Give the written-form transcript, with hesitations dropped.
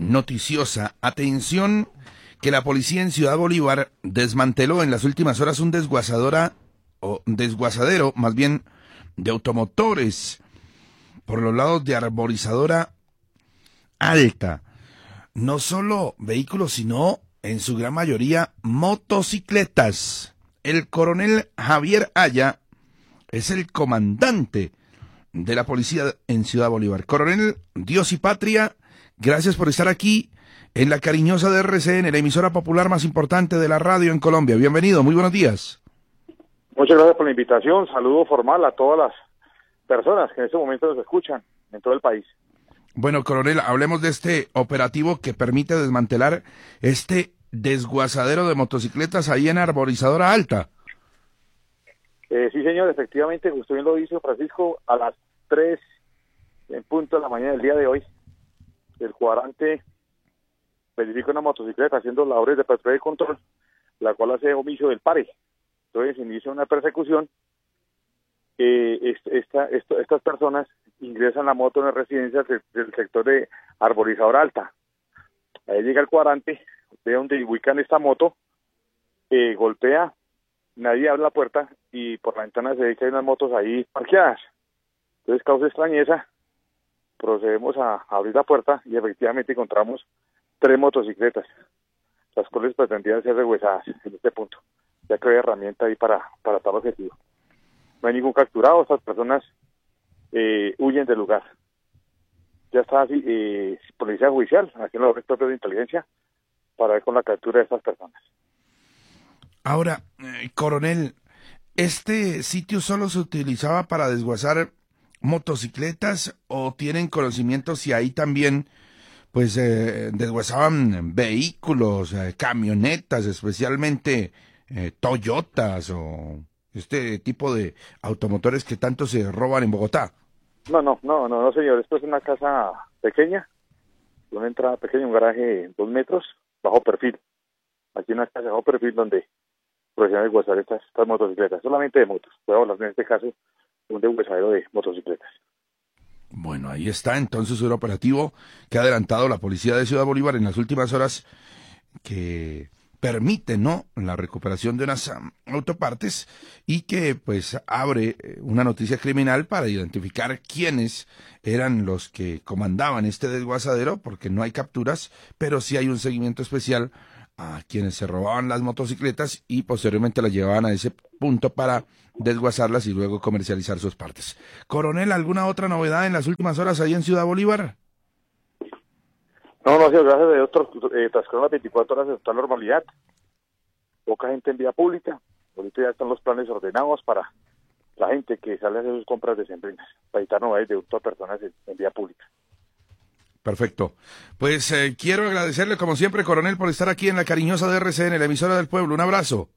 noticiosa. Atención, que la policía en Ciudad Bolívar desmanteló en las últimas horas un desguazadero, más bien, de automotores por los lados de Arborizadora Alta. No solo vehículos, sino en su gran mayoría motocicletas. El coronel Javier Aya es el comandante de la policía en Ciudad Bolívar. Coronel, Dios y Patria, gracias por estar aquí en la cariñosa de RCN, la emisora popular más importante de la radio en Colombia. Bienvenido, muy buenos días. Muchas gracias por la invitación. Saludo formal a todas las personas que en este momento nos escuchan en todo el país. Bueno, coronel, hablemos de este operativo que permite desmantelar este desguazadero de motocicletas ahí en Arborizadora Alta. Sí, señor, efectivamente, usted bien lo dice, Francisco, a las 3 en punto de la mañana del día de hoy, el cuadrante verifica una motocicleta haciendo labores de patrulla y control, la cual hace omiso del pare. Entonces inicia una persecución. Estas personas ingresan la moto en la residencia del sector de Arborizadora Alta. Ahí llega el cuadrante, ve donde ubican esta moto, golpea, nadie abre la puerta y por la ventana se ve que hay unas motos ahí parqueadas. Entonces causa extrañeza, procedemos a abrir la puerta y efectivamente encontramos 3 motocicletas, las cuales pretendían ser deshuesadas en este punto, ya que había herramienta ahí para tal objetivo. No hay ningún capturado, estas personas huyen del lugar. Ya está así, policía judicial, aquí en los propios de inteligencia, para ver con la captura de estas personas. Ahora, coronel, ¿este sitio solo se utilizaba para desguazar motocicletas o tienen conocimiento si ahí también pues desguazaban vehículos, camionetas, especialmente Toyotas o este tipo de automotores que tanto se roban en Bogotá? No, señor, esto es una casa pequeña, una entrada pequeña, un garaje de 2 metros, bajo perfil. Aquí una casa bajo perfil donde proceden a desguazar estas motocicletas, solamente de motos. Puedo hablar en este caso un desguazadero de motocicletas. Bueno, ahí está entonces un operativo que ha adelantado la policía de Ciudad Bolívar en las últimas horas que permite, ¿no?, la recuperación de unas autopartes y que pues abre una noticia criminal para identificar quiénes eran los que comandaban este desguazadero, porque no hay capturas, pero sí hay un seguimiento especial a quienes se robaban las motocicletas y posteriormente las llevaban a ese punto para desguazarlas y luego comercializar sus partes. Coronel, ¿alguna otra novedad en las últimas horas ahí en Ciudad Bolívar? No, señor, gracias a Dios, transcurrieron las 24 horas de total normalidad. Poca gente en vía pública. Ahorita ya están los planes ordenados para la gente que sale a hacer sus compras decembrinas, para evitar novedades de hurto a personas en vía pública. Perfecto. Pues quiero agradecerle como siempre, coronel, por estar aquí en la cariñosa de RCN, la emisora del pueblo. Un abrazo.